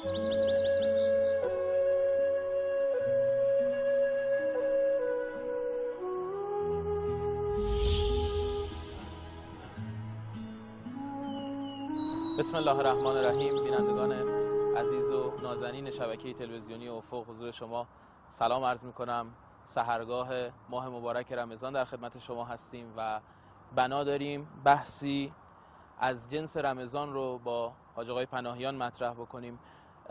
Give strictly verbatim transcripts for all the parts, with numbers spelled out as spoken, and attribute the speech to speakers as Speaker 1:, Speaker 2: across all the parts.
Speaker 1: بسم الله الرحمن الرحیم. بینندگان عزیز و نازنین شبکه تلویزیونی افق، حضور شما سلام عرض میکنم. سحرگاه ماه مبارک رمضان در خدمت شما هستیم و بنا داریم بحثی از جنس رمضان رو با حاج آقای پناهیان مطرح بکنیم.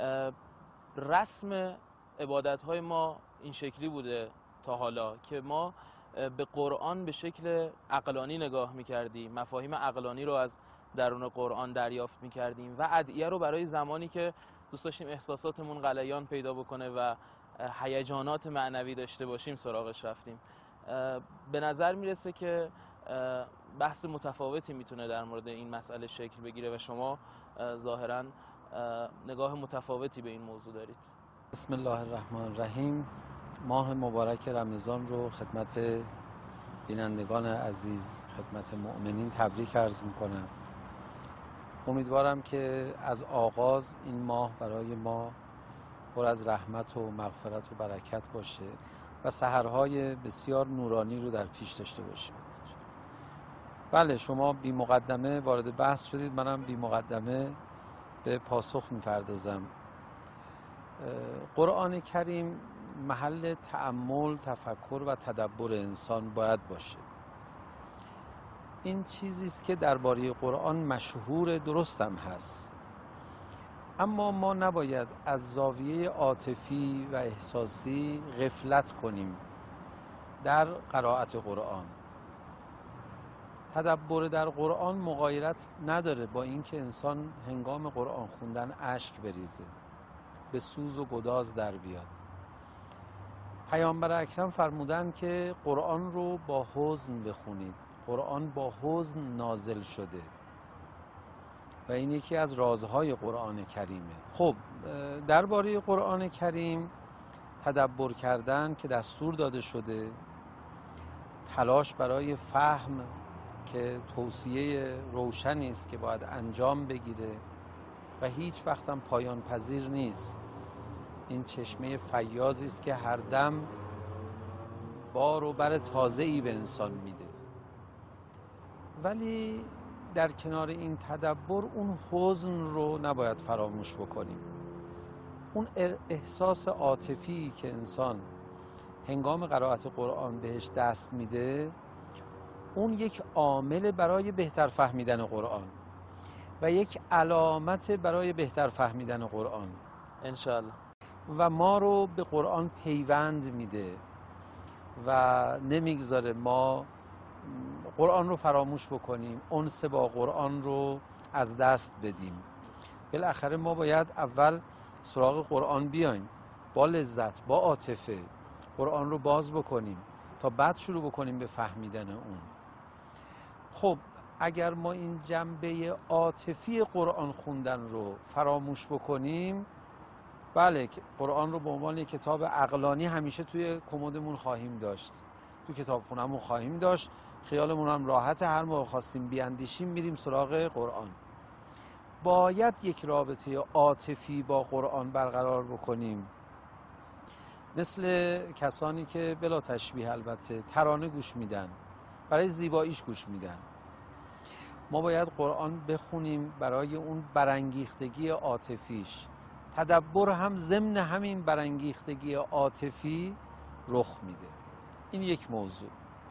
Speaker 1: رسم عبادت‌های ما این شکلی بوده تا حالا که ما به قرآن به شکل عقلانی نگاه میکردیم، مفاهیم عقلانی رو از درون قرآن دریافت میکردیم و ادعیه رو برای زمانی که دوست داشتیم احساساتمون غلیان پیدا بکنه و هیجانات معنوی داشته باشیم سراغش رفتیم. به نظر میرسه که بحث متفاوتی میتونه در مورد این مسئله شکل بگیره و شما ظاهراً نگاه متفاوتی به این موضوع دارید.
Speaker 2: بسم الله الرحمن الرحیم. ماه مبارک رمضان رو خدمت بینندگان عزیز، خدمت مؤمنین تبریک عرض میکنم. امیدوارم که از آغاز این ماه برای ما پر از رحمت و مغفرت و برکت باشه و سحرهای بسیار نورانی رو در پیش داشته باشیم. بله، شما بی مقدمه وارد بحث شدید، منم بی مقدمه به پاسخ میپردازم. قرآن کریم محل تأمل، تفکر و تدبر انسان باید باشه. این چیزی است که درباره قرآن مشهور، درستم هست، اما ما نباید از زاویه عاطفی و احساسی غفلت کنیم در قرائت قرآن. تدبر در قرآن مغایرت نداره با اینکه انسان هنگام قرآن خوندن اشک بریزه، به سوز و گداز در بیاد. پیامبر اکرم فرمودن که قرآن رو با حزن بخونید، قرآن با حزن نازل شده و این یکی از رازهای قرآن کریمه. خب درباره قرآن کریم تدبر کردن که دستور داده شده، تلاش برای فهم که توصیه روشنی است که باید انجام بگیره و هیچ وقت هم پایان پذیر نیست. این چشمه فیاضی است که هر دم بار و بر تازه‌ای به انسان میده. ولی در کنار این تدبر اون حزن رو نباید فراموش بکنیم. اون احساس عاطفی که انسان هنگام قرائت قرآن بهش دست میده، اون یک عامل برای بهتر فهمیدن قرآن و یک علامت برای بهتر فهمیدن قرآن
Speaker 1: انشاءالله،
Speaker 2: و ما رو به قرآن پیوند میده و نمیگذاره ما قرآن رو فراموش بکنیم، انس با قرآن رو از دست بدیم. بالاخره ما باید اول سراغ قرآن بیایم، با لذت، با عاطفه قرآن رو باز بکنیم تا بعد شروع بکنیم به فهمیدن اون. خب اگر ما این جنبه عاطفی قرآن خوندن رو فراموش بکنیم، بله، قرآن رو به عنوان یک کتاب عقلانی همیشه توی کمدمون خواهیم داشت، تو کتابخونه‌مون خواهیم داشت، خیالمون هم راحت، هر موقع خواستیم بیاندیشیم میریم سراغ قرآن. باید یک رابطه عاطفی با قرآن برقرار بکنیم، مثل کسانی که بلا تشبیه البته ترانه گوش میدن، برای زیباییش گوش میدن. ما باید قرآن بخونیم برای اون برانگیختگی عاطفیش. تدبر هم ضمن همین برانگیختگی عاطفی رخ میده. این یک موضوع.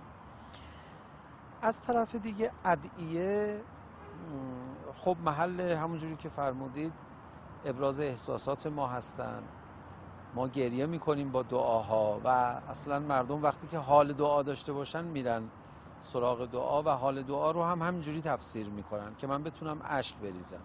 Speaker 2: از طرف دیگه ادعیه خب محل همونجوری که فرمودید ابراز احساسات ما هستن. ما گریه میکنیم با دعاها و اصلا مردم وقتی که حال دعا داشته باشن میرن سراغ دعا و حال دعا رو هم همینجوری تفسیر میکنن که من بتونم اشک بریزم.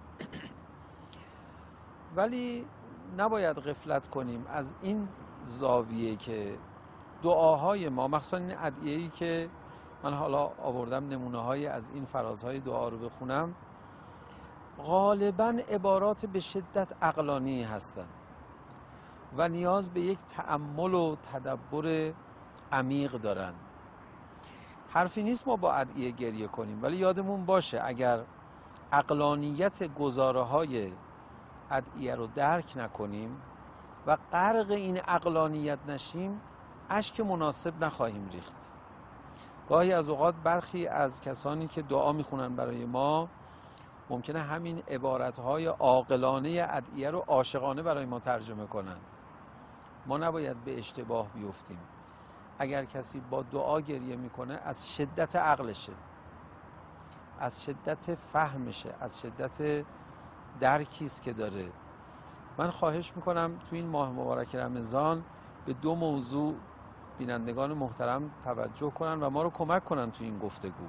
Speaker 2: ولی نباید غفلت کنیم از این زاویه که دعاهای ما، مخصوصا این ادعیه‌ای که من حالا آوردم نمونه های از این فرازهای دعا رو بخونم، غالباً عبارات به شدت عقلانی هستن و نیاز به یک تأمل و تدبر عمیق دارن. حرفی نیست ما با ادعیه گریه کنیم، ولی یادمون باشه اگر عقلانیت گزاره های ادعیه رو درک نکنیم و غرق این عقلانیت نشیم، اشک مناسب نخواهیم ریخت. گاهی از اوقات برخی از کسانی که دعا میخونن برای ما ممکنه همین عبارتهای عاقلانه ادعیه رو عاشقانه برای ما ترجمه کنن. ما نباید به اشتباه بیفتیم. اگر کسی با دعا گریه میکنه از شدت عقلشه، از شدت فهمشه، از شدت درکیست که داره. من خواهش میکنم تو این ماه مبارک رمضان به دو موضوع بینندگان محترم توجه کنن و ما رو کمک کنن تو این گفتگو.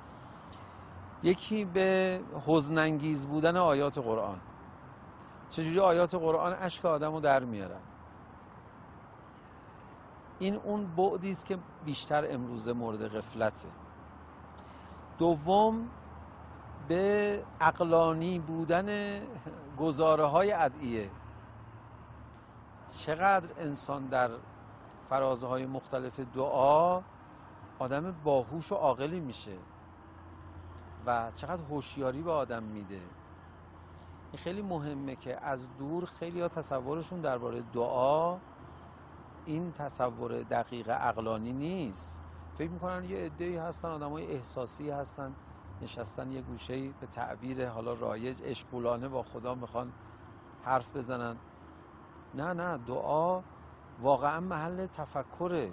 Speaker 2: یکی به حزن‌انگیز بودن آیات قرآن. چجوری آیات قرآن اشک آدم رو در میارن. این اون بعدی است که بیشتر امروزه مورد غفلته. دوم به عقلانی بودن گزاره های ادعیه. چقدر انسان در فرازهای مختلف دعا آدم باهوش و عاقلی میشه و چقدر هوشیاری به آدم میده. این خیلی مهمه که از دور خیلی ها تصورشون درباره دعا این تصور دقیق عقلانی نیست. فکر میکنن یه عده‌ای هستن، آدمای احساسی هستن، نشستن یه گوشه‌ای به تعبیر حالا رایج اشغولانه با خدا میخوان حرف بزنن. نه نه، دعا واقعا محل تفکره.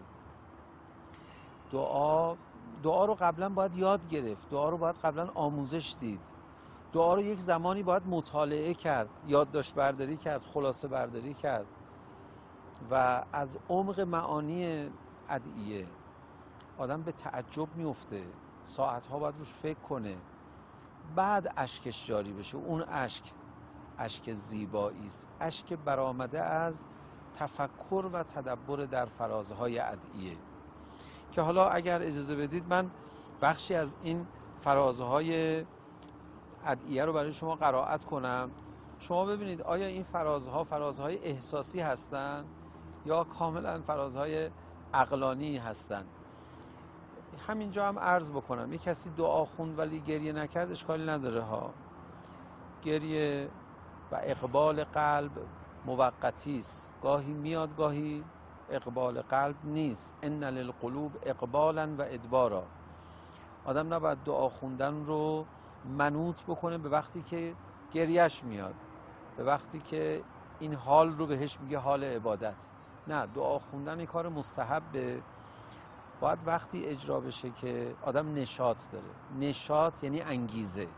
Speaker 2: دعا دعا رو قبلا باید یاد گرفت، دعا رو باید قبلا آموزش دید، دعا رو یک زمانی باید مطالعه کرد، یادداشت برداری کرد، خلاصه برداری کرد و از عمق معانی ادعیه آدم به تعجب میفته، ساعتها باید روش فکر کنه، بعد اشکش جاری بشه. اون اشک اشک زیبایی است، اشک برآمده از تفکر و تدبر در فرازهای ادعیه. که حالا اگر اجازه بدید من بخشی از این فرازهای ادعیه رو برای شما قرائت کنم. شما ببینید آیا این فرازها فرازهای احساسی هستن یا کاملا فرازهای عقلانی هستن. همینجا هم عرض بکنم یک کسی دعا خوند ولی گریه نکرد اشکالی نداره ها. گریه و اقبال قلب موقتی است، گاهی میاد گاهی اقبال قلب نیست. ان للقلوب اقبالا و ادبارا. آدم نباید دعا خوندن رو منوط بکنه به وقتی که گریهش میاد، به وقتی که این حال رو بهش میگه حال عبادت. نه، دعا خوندن این کار مستحبه، باید وقتی اجرا بشه که آدم نشاط داره. نشاط یعنی انگیزه،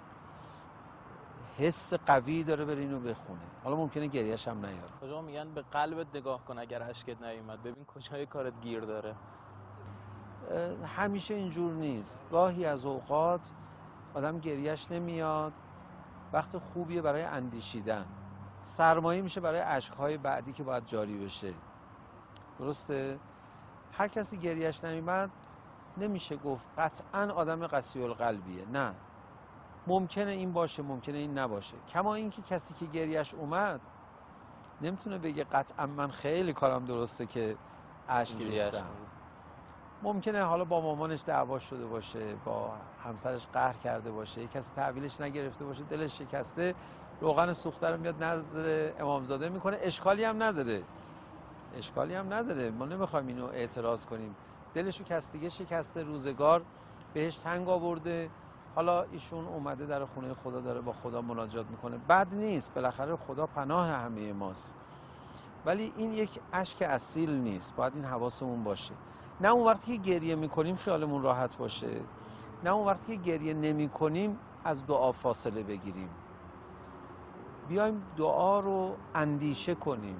Speaker 2: حس قوی داره بره اینو بخونه. حالا ممکنه گریهش هم نیاد.
Speaker 1: کجا میگن به قلبت نگاه کن اگر اشکت نیومد، ببین کجای کارت گیر داره.
Speaker 2: همیشه اینجور نیست. گاهی از اوقات آدم گریهش نمیاد، وقت خوبیه برای اندیشیدن، سرمایه میشه برای اشکهای بعدی که باید جاری بشه. درسته؟ هر کسی گریهش نمیاد نمیشه گفت قطعاً آدم قسی القلبیه. نه، ممکنه این باشه، ممکنه این نباشه. کما اینکه کسی که گریهش اومد نمیتونه بگه قطعا من خیلی کارم درسته که اشک ریختم. ممکنه حالا با مامانش دعوا شده باشه، با همسرش قهر کرده باشه، یک کسی تحویلش نگرفته باشه، دلش شکسته، روغن سوخته رو میاد نظر امامزاده میکنه. اشکالی هم نداره، اشکالی هم نداره. ما نمیخوایم اینو اعتراض کنیم. دلشو کستگی شکسته، روزگار بهش تنگ آورده، حالا ایشون اومده در خونه خدا داره با خدا مناجات میکنه. بد نیست، بالاخره خدا پناه همه ماست. ولی این یک اشک اصیل نیست، باید این حواسمون باشه. نه اون وقتی که گریه میکنیم خیالمون راحت باشه، نه اون وقتی که گریه نمی کنیم از دعا فاصله بگیریم. بیایم دعا رو اندیشه کنیم.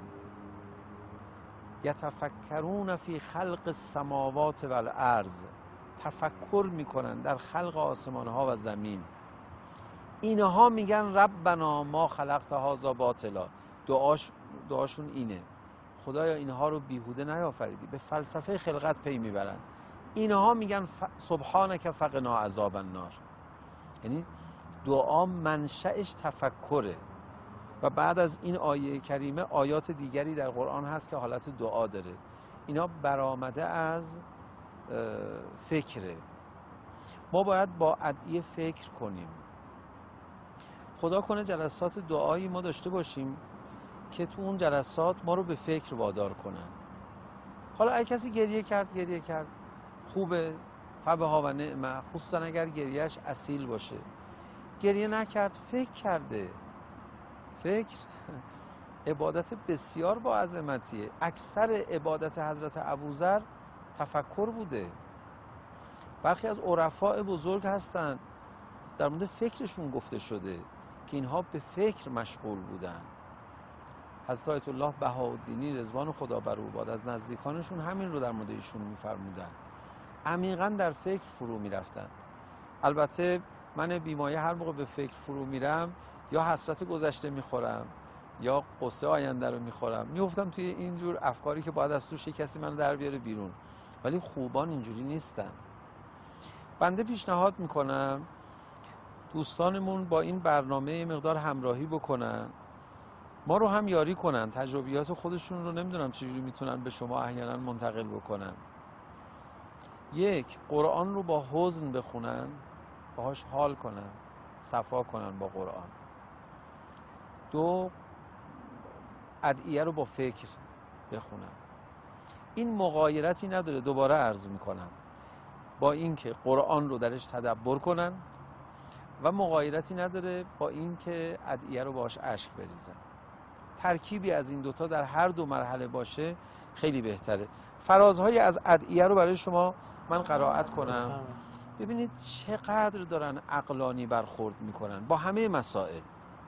Speaker 2: یتفکرون فی خلق السماوات و الارض. تفکر میکنن در خلق آسمان ها و زمین. اینها میگن ربنا ما خلقت هذا باطلا. دعاش دعاشون اینه، خدایا اینها رو بیهوده نیافریدی. به فلسفه خلقت پی میبرن. اینها میگن ف... سبحانک فقنا عذاب النار. یعنی دعا منشأش تفکره. و بعد از این آیه کریمه آیات دیگری در قرآن هست که حالت دعا داره. اینا برآمده از فکره. ما باید با ادعیه فکر کنیم. خدا کنه جلسات دعایی ما داشته باشیم که تو اون جلسات ما رو به فکر وادار کنن. حالا اگه کسی گریه کرد گریه کرد خوبه، فبها و نعمه، خصوصا اگر گریهش اصیل باشه. گریه نکرد فکر کرده. فکر عبادت بسیار با عظمتیه. اکثر عبادت حضرت ابوذر تفکر بوده. برخی از عرفاء بزرگ هستند در مورد فکرشون گفته شده که اینها به فکر مشغول بودن. حضرت آیت الله بهاءالدینی رضوان خدا بر او باد از نزدیکانشون همین رو در مورد ایشون می‌فرمودن. عمیقاً در فکر فرو می‌رفتن. البته من بیمایه هر موقع به فکر فرو میرم یا حسرت گذشته میخورم یا قصه آینده رو میخورم، میافتم توی اینجور افکاری که باید از توش کسی منو در بیاره بیرون. ولی خوبان اینجوری نیستن. بنده پیشنهاد میکنم دوستانمون با این برنامه مقدار همراهی بکنن، ما رو هم یاری کنن، تجربیات خودشون رو نمیدونم چجوری میتونن به شما احیانا منتقل بکنن. یک، قرآن رو با حزن بخونن، باهاش حال کنن، صفا کنن با قرآن. دو، ادعیه رو با فکر بخونن. این مغایرتی نداره، دوباره عرض میکنم، با اینکه قرآن رو درش تدبر کنن و مغایرتی نداره با اینکه ادعیه رو باهاش اشک بریزن. ترکیبی از این دوتا در هر دو مرحله باشه خیلی بهتره. فرازهای از ادعیه رو برای شما من قرائت کنم، ببینید چقدر دارن عقلانی برخورد میکنن با همه مسائل.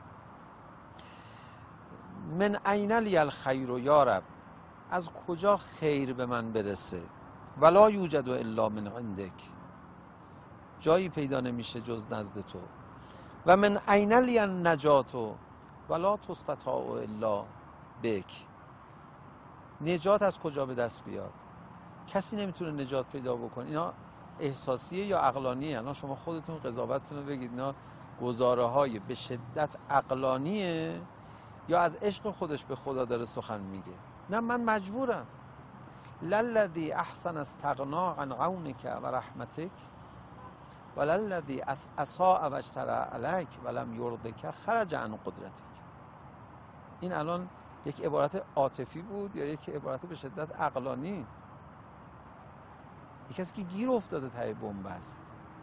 Speaker 2: من این لی الخیر یا رب، از کجا خیر به من برسه؟ ولا یوجد الا من عندک، جایی پیدا نمیشه جز نزد تو. و من این لی النجات ولا تستطاع الا بک، نجات از کجا به دست بیاد؟ کسی نمیتونه نجات پیدا بکنه. اینا احساسیه یا عقلانیه؟ الان شما خودتون قضاوتتون رو بگید. اینا گزاره های به شدت عقلانیه یا از عشق خودش به خدا داره سخن میگه؟ نه، من مجبورم. للذی احسن استغنا عن عونک و رحمتک وللذی اساء و اجترأ علیک ولم یرضک خرج عن قدرتک. این الان یک عبارت عاطفی بود یا یک عبارت به شدت عقلانی؟ یک کسی که گیر افتاده ته بن‌بست.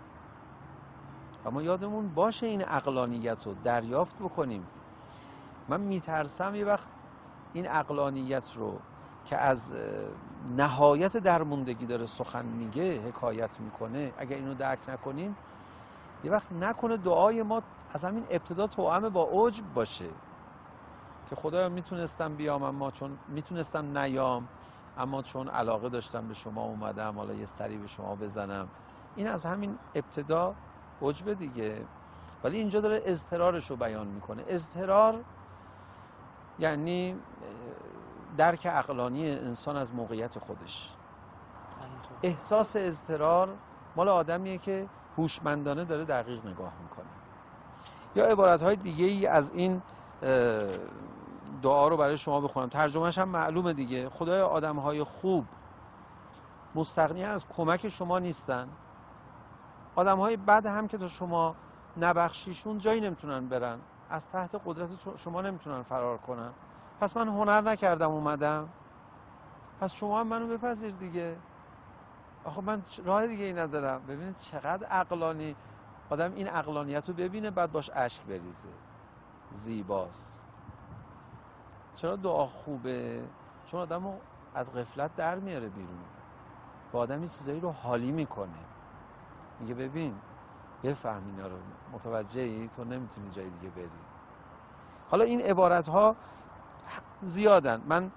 Speaker 2: و ما یادمون باشه این عقلانیت رو دریافت بکنیم. من میترسم یه وقت این عقلانیت رو که از نهایت درموندگی داره سخن میگه، حکایت میکنه، اگر اینو درک نکنیم یه وقت نکنه دعای ما از همین ابتدا توأم با عجب باشه که خدایا میتونستم بیام اما چون میتونستم نیام، اما چون علاقه داشتم به شما اومدم، حالا یه سری به شما بزنم. این از همین ابتدا عجب دیگه. ولی اینجا داره اضطرارش رو بیان میکنه. اضطرار یعنی درک عقلانی انسان از موقعیت خودش. احساس اضطرار مال آدمیه که هوشمندانه داره دقیق نگاه میکنه. یا عبارتهای دیگه ای از این دعا رو برای شما بخونم، ترجمهش هم معلومه دیگه. خدای آدمهای خوب مستغنی از کمک شما نیستن، آدمهای بد هم که تا شما نبخشیشون جایی نمیتونن برن، از تحت قدرت شما نمیتونن فرار کنن. پس من هنر نکردم اومدم، پس شما هم منو بپذیر دیگه. آخه من راه دیگه ای ندارم. ببینید چقدر عقلانی آدم این عقلانیت رو ببینه بعد باش اشک بریزه. زیباست. چرا دعا خوبه؟ چون آدم رو از غفلت در میاره بیرون، با آدم این چیزایی رو حالی میکنه. میگه ببین بفهم اینا رو، متوجهی؟ تو نمیتونی جای دیگه بری. حالا این عبارت ها زیادن، من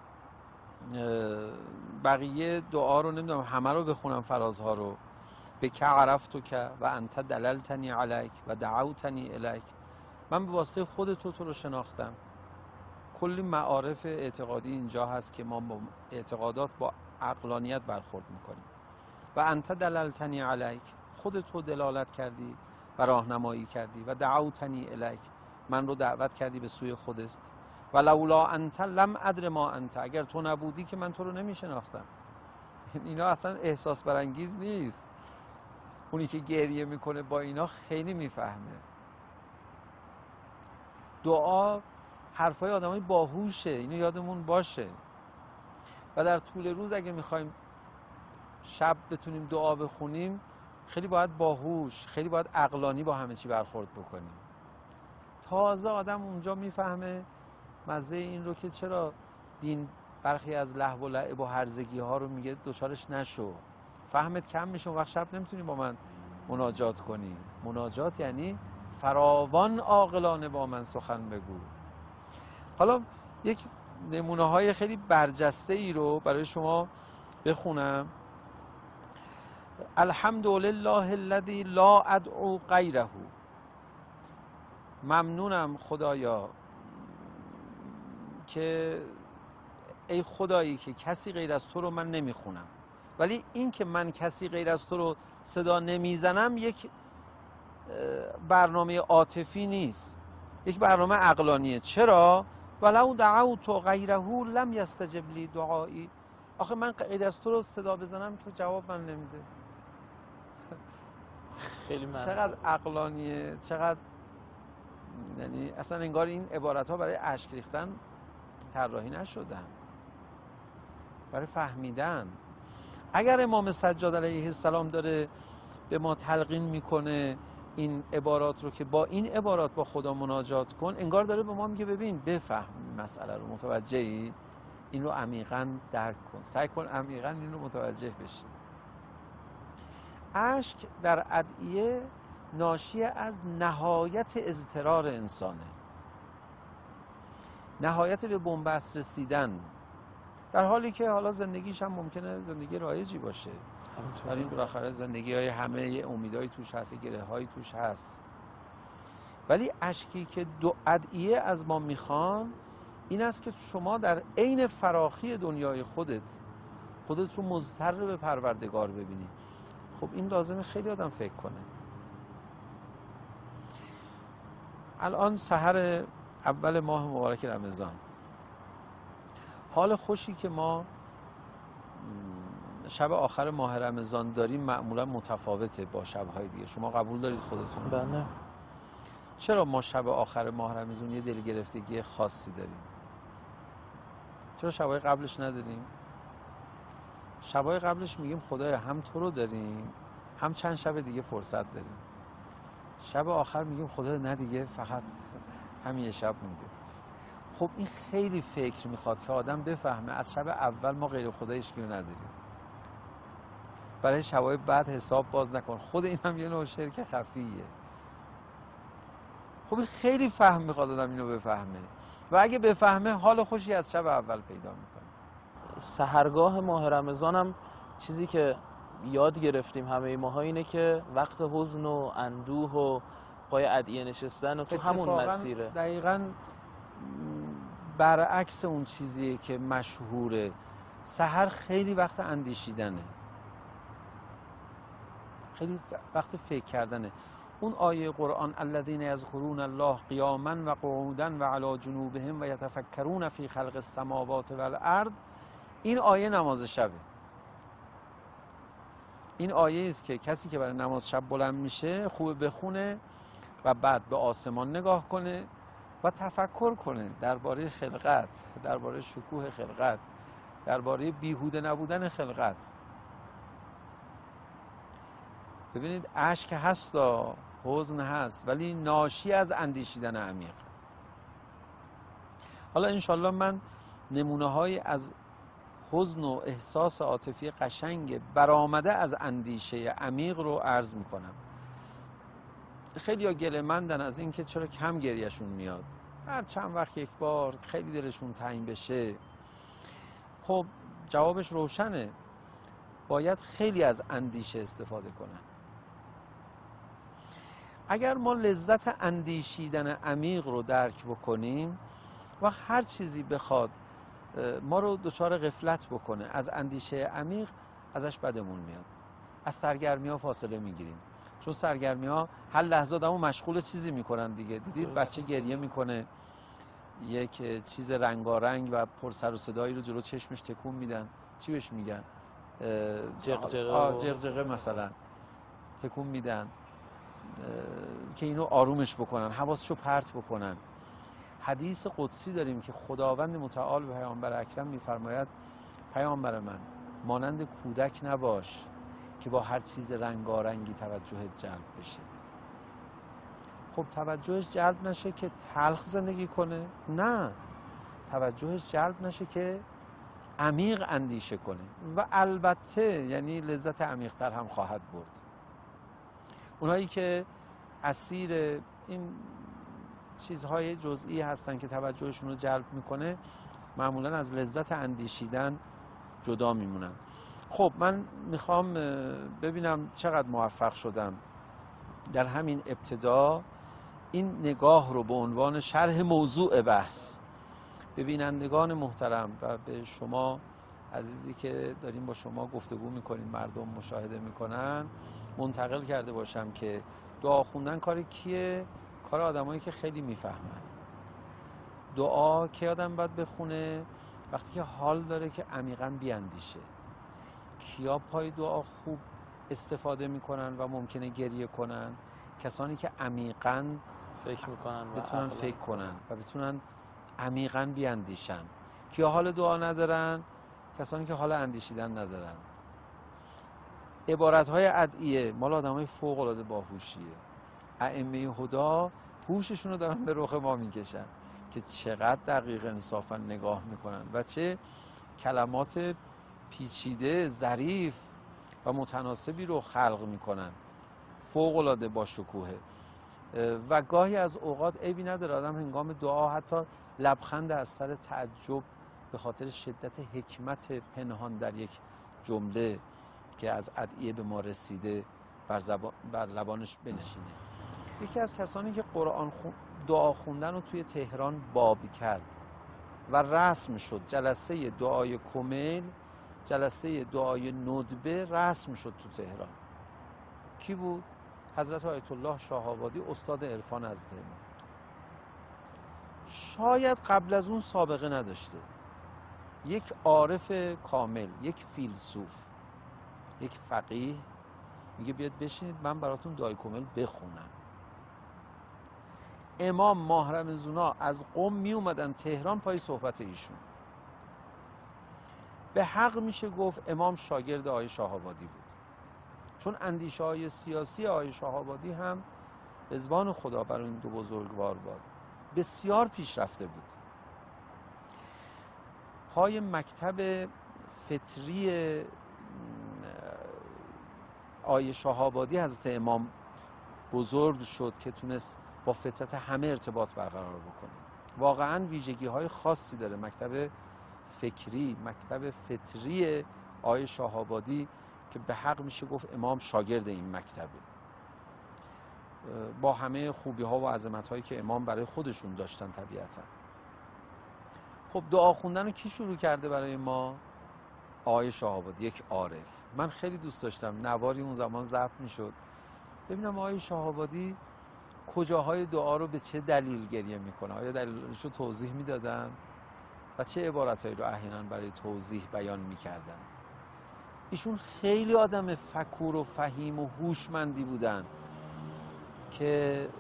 Speaker 2: بقیه دعا رو نمیدونم همه رو بخونم، فرازها رو. به که عرفتو که و انت دللتنی علیک و دعوتنی الیک، من به واسطه خود تو تو رو شناختم. کلی معارف اعتقادی اینجا هست که ما با اعتقادات با عقلانیت برخورد میکنیم. و انت دللتنی علیک، خود تو دلالت کردی و راهنمایی کردی. و دعوتنی الیک، من رو دعوت کردی به سوی خودت. و لولا انت لم ادر ما انت، اگر تو نبودی که من تو رو نمیشناختم. اینا اصلا احساس برانگیز نیست. اونی که گریه میکنه با اینا خیلی میفهمه. دعا حرفای آدمای باهوشه، اینو یادمون باشه. و در طول روز اگه میخوایم شب بتونیم دعا بخونیم، خیلی باید باهوش، خیلی باید عقلانی با همه چی برخورد بکنیم. تازه آدم اونجا میفهمه مزه این رو که چرا دین برخی از لهو و لعب و هرزگی ها رو میگه دچارش نشو، فهمت کم میشه، وقت شب نمیتونی با من مناجات کنی. مناجات یعنی فراوان عاقلانه با من سخن بگو. حالا یک نمونه های خیلی برجسته ای رو برای شما بخونم. الحمدلله الذی لا ادعو غیره. ممنونم خدایا که ای خدایی که کسی غیر از تو رو من نمیخونم، ولی این که من کسی غیر از تو رو صدا نمیزنم یک برنامه عاطفی نیست، یک برنامه عقلانیه. چرا؟ ولو دعوت غیره لم یستجب لی دعایی. آخه من غیر از تو رو صدا بزنم تو جواب من نمیده.
Speaker 1: خیلی من
Speaker 2: چقدر عقلانیه، چقدر، یعنی اصلا انگار این عبارت ها برای اشک ریختن طراحی نشدن، برای فهمیدن. اگر امام سجاد علیه السلام داره به ما تلقین میکنه این عبارات رو که با این عبارات با خدا مناجات کن، انگار داره به ما میگه ببین بفهم مسئله رو، متوجهی؟ این رو عمیقاً درک کن، سعی کن عمیقاً این رو متوجه بشی. اشک در ادعیه ناشی از نهایت اضطرار انسانه، نهایت به بنبست رسیدن، در حالی که حالا زندگیش هم ممکنه زندگی رایجی باشه. در این بالاخره زندگی های همه امیدهای توش هست، گره های توش هست. ولی اشکی که دو ادعیه از ما میخوان این است که شما در عین فراخی دنیای خودت خودت رو مضطر به پروردگار ببینی. خب این لازمه خیلی آدم فکر کنه. الان سحر اول ماه مبارک رمضان، حال خوشی که ما شب آخر ماه رمضان داریم معمولا متفاوته با شب‌های دیگه. شما قبول دارید خودتون؟
Speaker 1: بله.
Speaker 2: چرا ما شب آخر ماه رمضان یه دلگرفتگی خاصی داریم؟ چرا شب‌های قبلش نداریم؟ شب‌های قبلش میگیم خدایا هم تو رو داریم، هم چند شب دیگه فرصت داریم. شب آخر میگیم خدایا نه دیگه، فقط همین یه شب مونده. خب این خیلی فکر میخواد که آدم بفهمه از شب اول ما غیر خدا هیچکی رو نداریم، برای شبای بعد حساب باز نکن. خود این هم یه نوع شرک خفیه. خب این خیلی فهم میخواد آدم اینو بفهمه، و اگه بفهمه حال خوشی از شب اول پیدا میکنه.
Speaker 1: سحرگاه ماه رمضان هم چیزی که یاد گرفتیم همه ماها اینه که وقت حزن و اندوه و پای ادعیه نشستن و تو همون مسیره.
Speaker 2: دقیقاً برعکس اون چیزیه که مشهوره. سحر خیلی وقت اندیشیدنه، خیلی وقت فکر کردنه. اون آیه قرآن الذین یذکرون الله قیاما و قعودا و علی جنوبهم و یتفکرون فی خلق السماوات والارض، این آیه نماز شبه. این آیه است که کسی که برای نماز شب بلند میشه خوب بخونه و بعد به آسمان نگاه کنه و تفکر کنه درباره خلقت، درباره شکوه خلقت، درباره بیهوده نبودن خلقت. ببینید اشک هست و حزن هست، ولی ناشی از اندیشیدن عمیق. حالا انشالله من نمونه های از حزن و احساس عاطفی قشنگ برآمده از اندیشه عمیق رو عرض میکنم. خیلی ها گله‌مندن از این که چرا کم گریهشون میاد، هر چند وقت یک بار خیلی دلشون تنگ بشه. خب جوابش روشنه، باید خیلی از اندیشه استفاده کنن. اگر ما لذت اندیشیدن عمیق رو درک بکنیم و هر چیزی بخواد ما رو دچار غفلت بکنه از اندیشه عمیق، ازش بدمون میاد، از سرگرمی ها فاصله میگیریم. چون سرگرمی ها هر لحظه آدمو مشغول چیزی میکنن دیگه. دیدید بچه گریه میکنه، یک چیز رنگارنگ و پر سر و صدایی رو جلو چشمش تکون میدن، چی بهش میگن؟
Speaker 1: جغجغه.
Speaker 2: جغجغه مثلا تکون میدن که اینو آرومش بکنن، حواسشو پرت بکنن. حدیث قدسی داریم که خداوند متعال به پیامبر اکرم میفرماید پیامبر من مانند کودک نباش که با هر چیز رنگارنگی توجهت جلب بشه. خب توجهش جلب نشه که تلخ زندگی کنه؟ نه، توجهش جلب نشه که عمیق اندیشه کنه و البته یعنی لذت عمیق‌تر هم خواهد برد. اونایی که اسیر این چیزهای جزئی هستن که توجهشون رو جلب میکنه معمولا از لذت اندیشیدن جدا میمونن. خب من میخوام ببینم چقدر موفق شدم در همین ابتدا این نگاه رو به عنوان شرح موضوع بحث به بینندگان محترم و به شما عزیزی که داریم با شما گفتگو میکنین، مردم مشاهده میکنن، منتقل کرده باشم که دعا خوندن کار کیه؟ کار آدمایی که خیلی میفهمن. دعا که آدم باید بخونه وقتی که حال داره که عمیقاً بیاندیشه. کیا پای دعا خوب استفاده میکنن و ممکنه گریه کنن؟ کسانی که عمیقاً
Speaker 1: فکر میکنن و
Speaker 2: بتونن
Speaker 1: عقلن.
Speaker 2: فکر کنن و بتونن عمیقاً بیاندیشن. کیا حال دعا ندارن؟ کسانی که حال اندیشیدن ندارن. عبارت‌های ادعیه مال آدمای فوق‌العاده باهوشیه. ائمه هدا هوششون رو دارن به رخ ما میکشن که چقدر دقیق انصافا نگاه میکنن و چه کلمات پیچیده، ظریف و متناسبی رو خلق میکنن. فوق‌العاده با شکوهه و گاهی از اوقات عیبی نداره آدم هنگام دعا حتی لبخند از سر تعجب به خاطر شدت حکمت پنهان در یک جمله که از ادعیه به ما رسیده بر, زبان بر لبانش بنشینه. یکی از کسانی که قرآن خون... دعا خوندن رو توی تهران باب کرد و رسم شد، جلسه دعای کمیل، جلسه دعای ندبه رسم شد تو تهران. کی بود؟ حضرت آیت الله شاه آبادی، استاد عرفان از ما. شاید قبل از اون سابقه نداشته. یک عارف کامل، یک فیلسوف، یک فقیه میگه بیاد بشینید من براتون دعای کمیل بخونم. امام ماه رمضونا از قم می اومدن تهران پای صحبت ایشون. به حق میشه گفت امام شاگرد آقای شاه آبادی بود، چون اندیشه های سیاسی آقای شاه آبادی هم رضوان خدا بر این دو بزرگوار باد بسیار پیشرفته بود. پای مکتب فطری آقای شاه آبادی حضرت امام بزرگ شد که تونست با فطرت همه ارتباط برقرار بکنه. واقعا ویژگی های خاصی داره مکتب فکری، مکتب فطری آقای شاه آبادی که به حق میشه گفت امام شاگرد این مکتبه، با همه خوبی ها و عظمت هایی که امام برای خودشون داشتن طبیعتا. خب دعا خوندن رو کی شروع کرده برای ما؟ آقای شاه آبادی، یک عارف. من خیلی دوست داشتم نواری اون زمان ضبط میشد ببینم آقای شاه آبادی کجاهای دعا رو به چه دلیل گریه میکنه، آیا دلیلش رو توضیح میدادن و چه عبارتهایی رو احیانا برای توضیح بیان میکردن. ایشون خیلی آدم فکور و فهیم و هوشمندی بودن که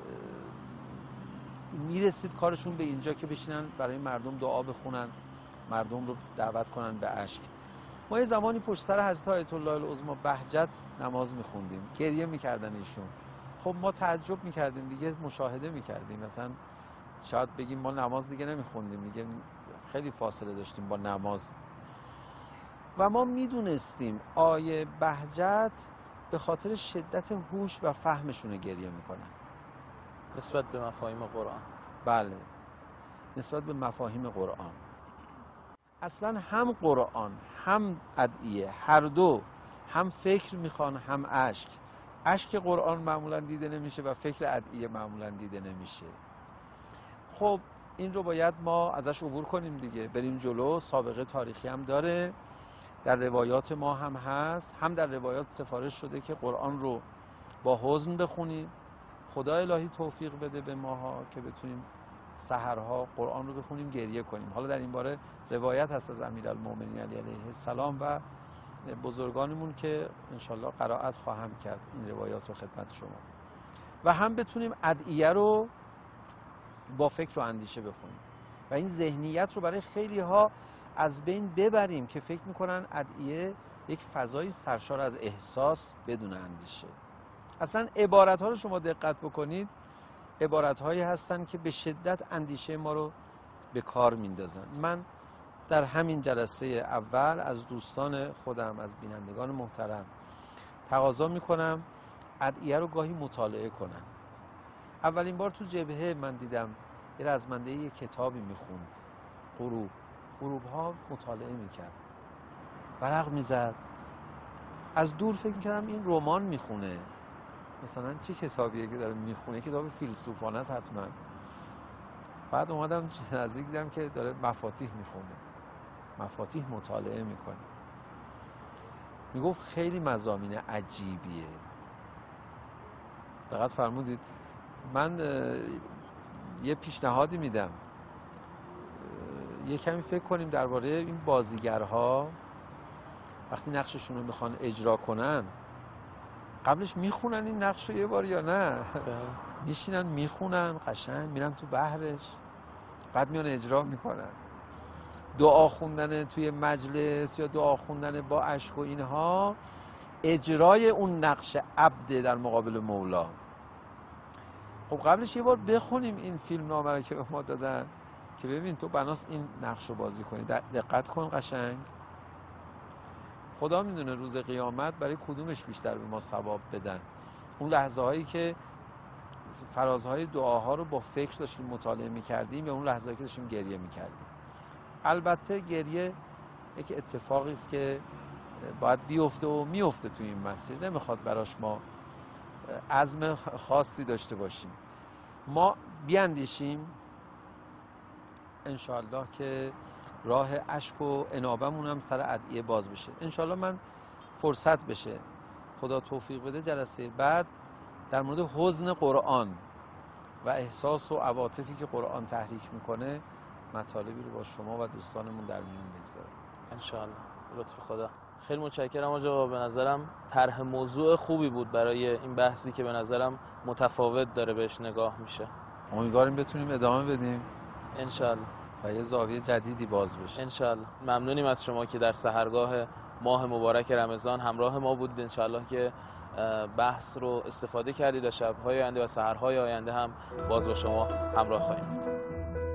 Speaker 2: میرسید کارشون به اینجا که بشینن برای مردم دعا بخونن، مردم رو دعوت کنن به اشک. ما یه زمانی پشت سر حضرت آیت الله العظمی بهجت نماز میخوندیم، گریه میکردن ایشون. خب ما تعجب میکردیم دیگه، مشاهده میکردیم، مثلا شاید بگیم ما نماز دیگه نمیخوندیم دیگه، خیلی فاصله داشتیم با نماز. و ما میدونستیم آیه بهجت به خاطر شدت هوش و فهمشون گریه میکنن
Speaker 1: نسبت به مفاهیم قرآن.
Speaker 2: بله، نسبت به مفاهیم قرآن. اصلا هم قرآن هم ادعیه هر دو هم فکر میخوان هم اشک. اشک قرآن معمولا دیده نمیشه و فکر ادعیه معمولا دیده نمیشه. خب این رو باید ما ازش عبور کنیم دیگه، بریم جلو. سابقه تاریخی هم داره، در روایات ما هم هست، هم در روایات سفارش شده که قرآن رو با حزن بخونید. خدا الهی توفیق بده به ماها که بتونیم سحرها قرآن رو بخونیم، گریه کنیم. حالا در این باره روایت هست از امیرالمومنین علی علیه السلام و بزرگانمون که انشالله قرائت خواهم کرد این روایات رو خدمت شما. و هم بتونیم ادعیه رو با فکر و اندیشه بخونیم و این ذهنیت رو برای خیلی ها از بین ببریم که فکر میکنن ادعیه یک فضای سرشار از احساس بدون اندیشه. اصلا عبارت ها رو شما دقت بکنید، عبارت هایی هستن که به شدت اندیشه ما رو به کار میندازن. من در همین جلسه اول از دوستان خودم، از بینندگان محترم تقاضا میکنم ادعیه رو گاهی مطالعه کنن. اولین بار تو جبهه من دیدم یه رزمنده یه کتابی میخوند، غروب غروب ها مطالعه میکرد، ورق میزد، از دور فکر میکردم این رمان میخونه، مثلا چه کتابیه که داره میخونه، کتاب فیلسوفانه است حتما. بعد اومدم نزدیک دیدم که داره مفاتیح میخونه، مفاتیح مطالعه میکنه. میگفت خیلی مضامین عجیبیه. دقت فرمودید؟ من یه پیشنهادی میدم، یه کمی فکر کنیم درباره این بازیگرها وقتی نقششون رو میخوان اجرا کنن، قبلش میخونن این نقش رو یه بار یا نه؟ میشینن میخونن قشنگ، میرن تو بحرش، بعد میان اجرا میکنن. دعا خوندن توی مجلس یا دعا خوندن با اشک و اینها اجرای اون نقش عبد در مقابل مولا. خب قبلش یه بار بخونیم این فیلم نامه رو که به ما دادن که ببین تو بناس این نقش رو بازی کنی، دقت کن قشنگ. خدا میدونه روز قیامت برای کدومش بیشتر به ما ثواب بدن، اون لحظه هایی که فرازهای دعاها رو با فکر داشتیم مطالعه میکردیم یا اون لحظه هایی که داشتیم گریه میکردیم. البته گریه یک اتفاقی است که باید بیفته و میفته توی این مسیر، نمیخواد براش ما عزم خاصی داشته باشیم. ما بیاندیشیم انشاءالله که راه اشک و انابمون هم سر ادعیه باز بشه. انشاءالله من فرصت بشه، خدا توفیق بده، جلسه بعد در مورد حزن قرآن و احساس و عواطفی که قرآن تحریک میکنه مطالبی رو با شما و دوستانمون در میون بگذارم
Speaker 1: انشاءالله. لطف خدا. خیلی متشکرم آقا. به نظرم طرح موضوع خوبی بود برای این بحثی که به نظرم متفاوت داره بهش نگاه میشه.
Speaker 2: امیدواریم بتونیم ادامه بدیم
Speaker 1: انشاءالله
Speaker 2: و یه زاویه جدیدی باز بشه
Speaker 1: انشاءالله. ممنونیم از شما که در سحرگاه ماه مبارک رمضان همراه ما بودید. انشاءالله که بحث رو استفاده کردید و شب‌های آینده و سحرهای آینده هم باز با شما همراه خواهیم بود.